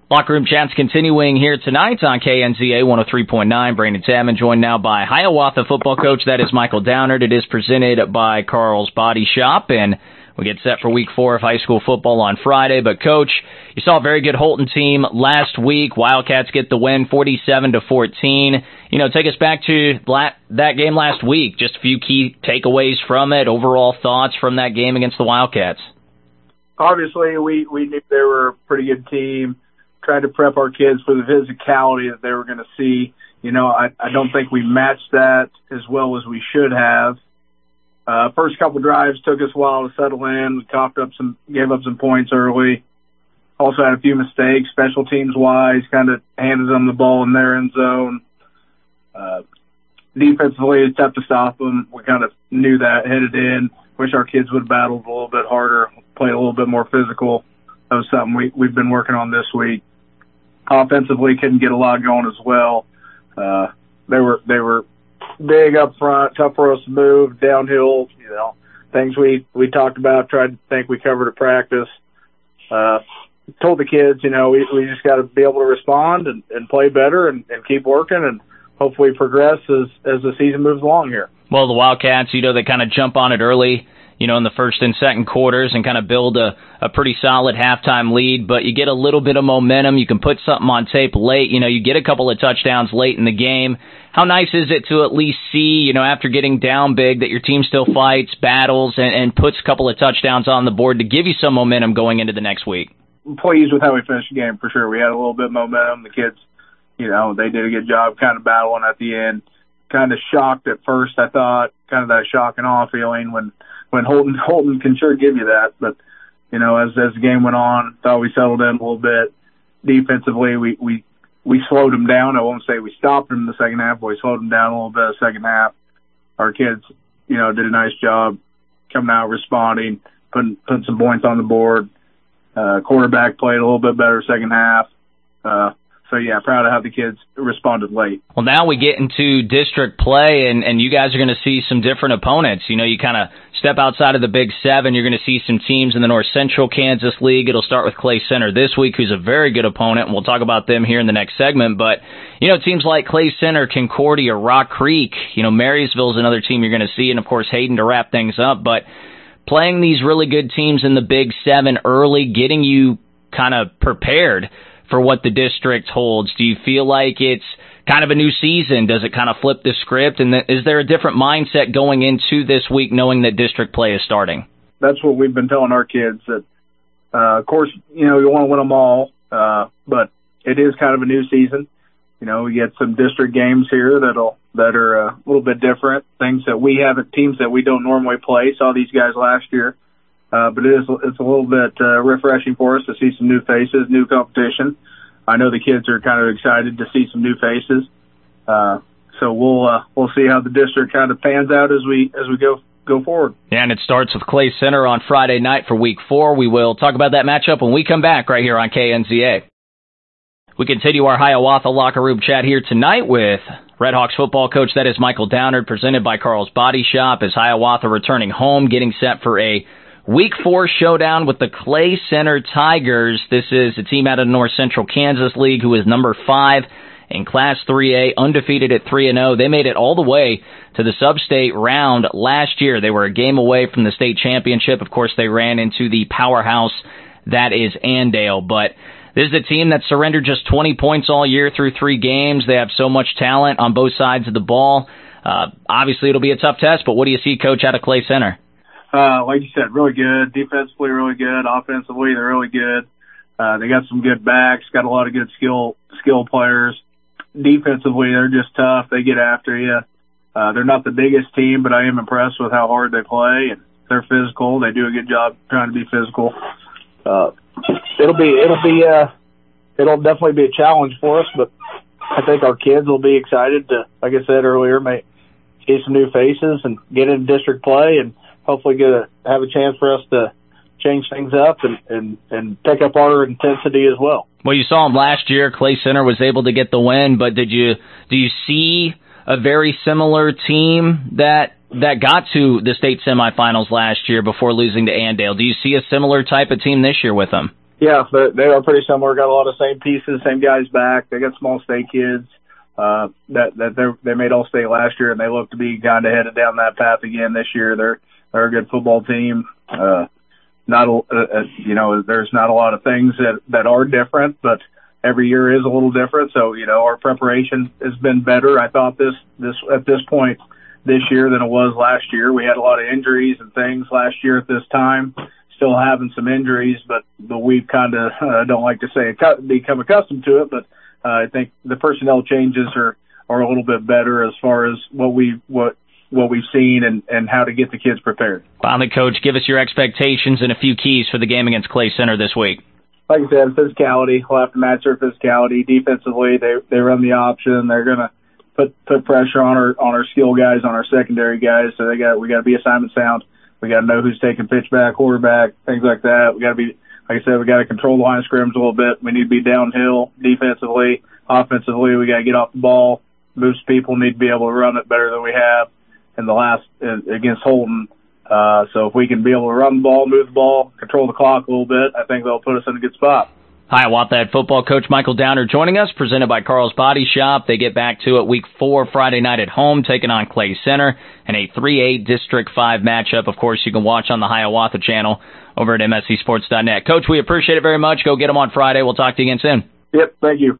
Locker Room Chat's continuing here tonight on KNZA 103.9. Brandon Chapman joined now by Hiawatha football coach. That is Michael Downard. It is presented by Carl's Body Shop, and we get set for Week 4 of high school football on Friday. But, Coach, you saw a very good Holton team last week. Wildcats get the win 47-14. Take us back to that game last week. Just a few key takeaways from it, overall thoughts from that game against the Wildcats. Obviously, we knew they were a pretty good team. Tried to prep our kids for the physicality that they were going to see. I don't think we matched that as well as we should have. First couple drives took us a while to settle in. We gave up some points early. Also had a few mistakes, special teams wise, kind of handed them the ball in their end zone. Defensively, it's tough to stop them. We kind of knew that headed in. Wish our kids would have battled a little bit harder, played a little bit more physical. That was something we've been working on this week. Offensively, couldn't get a lot going as well. They were big up front, tough for us to move, downhill, things we talked about, tried to think we covered at practice. Told the kids, we just got to be able to respond and play better and keep working and hopefully progress as the season moves along here. Well, the Wildcats, they kind of jump on it early, in the first and second quarters and kind of build a pretty solid halftime lead, but you get a little bit of momentum. You can put something on tape late. You get a couple of touchdowns late in the game. How nice is it to at least see, after getting down big, that your team still fights, battles, and puts a couple of touchdowns on the board to give you some momentum going into the next week? I'm pleased with how we finished the game, for sure. We had a little bit of momentum. The kids, they did a good job kind of battling at the end. Kind of shocked at first, I thought, kind of that shock and awe feeling when Holton can sure give you that. But, as the game went on, thought we settled in a little bit. Defensively, we slowed them down. I won't say we stopped them in the second half, but we slowed them down a little bit in the second half. Our kids, did a nice job coming out, responding, putting some points on the board. Quarterback played a little bit better second half. So, yeah, proud of how the kids responded late. Well, now we get into district play, and you guys are going to see some different opponents. You kind of step outside of the Big Seven. You're going to see some teams in the North Central Kansas League. It'll start with Clay Center this week, who's a very good opponent, and we'll talk about them here in the next segment. But, teams like Clay Center, Concordia, Rock Creek, Marysville's another team you're going to see, and, of course, Hayden to wrap things up. But playing these really good teams in the Big Seven early, getting you kind of prepared for what the district holds. Do you feel like it's kind of a new season? Does it kind of flip the script? And is there a different mindset going into this week knowing that district play is starting? That's what we've been telling our kids, that, of course, you want to win them all, but it is kind of a new season. We get some district games here that are a little bit different, things that we haven't, teams that we don't normally play. Saw these guys last year. But it's a little bit refreshing for us to see some new faces, new competition. I know the kids are kind of excited to see some new faces. So we'll see how the district kind of pans out as we go forward. Yeah, and it starts with Clay Center on Friday night for Week 4. We will talk about that matchup when we come back right here on KNZA. We continue our Hiawatha Locker Room Chat here tonight with Red Hawks football coach, that is Michael Downard, presented by Carl's Body Shop, as Hiawatha returning home, getting set for a Week 4 showdown with the Clay Center Tigers. This is a team out of the North Central Kansas League who is number 5 in Class 3A, undefeated at 3-0. They made it all the way to the sub-state round last year. They were a game away from the state championship. Of course, they ran into the powerhouse that is Andale. But this is a team that surrendered just 20 points all year through 3 games. They have so much talent on both sides of the ball. Obviously, it'll be a tough test, but what do you see, Coach, out of Clay Center? Like you said, really good. Defensively, really good. Offensively, they're really good. They got some good backs, got a lot of good skill players. Defensively, they're just tough. They get after you. They're not the biggest team, but I am impressed with how hard they play, and they're physical. They do a good job trying to be physical. It'll definitely be a challenge for us, but I think our kids will be excited to, like I said earlier, see some new faces and get into district play, and hopefully have a chance for us to change things up and pick up our intensity as well. Well, you saw them last year. Clay Center was able to get the win, but do you see a very similar team that got to the state semifinals last year before losing to Andale? Do you see a similar type of team this year with them? Yeah, they are pretty similar. Got a lot of same pieces, same guys back. They got small state kids they made all state last year, and they look to be kind of headed down that path again this year. They're a good football team. There's not a lot of things that are different, but every year is a little different. So, our preparation has been better. I thought this at this point this year than it was last year. We had a lot of injuries and things last year at this time. Still having some injuries, but we've kind of don't like to say become accustomed to it. But I think the personnel changes are a little bit better as far as what we've seen and how to get the kids prepared. Finally, Coach, give us your expectations and a few keys for the game against Clay Center this week. Like I said, physicality. We'll have to match their physicality. Defensively, they run the option. They're gonna put pressure on our skill guys, on our secondary guys. So we got to be assignment sound. We got to know who's taking pitch back, quarterback, things like that. We got to be, like I said, we got to control the line of scrimmage a little bit. We need to be downhill defensively. Offensively, we got to get off the ball. Most people need to be able to run it better than we have in the last against Holton. So if we can be able to run the ball, move the ball, control the clock a little bit, I think they'll put us in a good spot. Hiawatha Head football coach Michael Downer joining us, presented by Carl's Body Shop. They get back to it week 4, Friday night at home, taking on Clay Center in a 3A District 5 matchup. Of course, you can watch on the Hiawatha channel over at MSCSports.net. Coach, we appreciate it very much. Go get them on Friday. We'll talk to you again soon. Yep, thank you.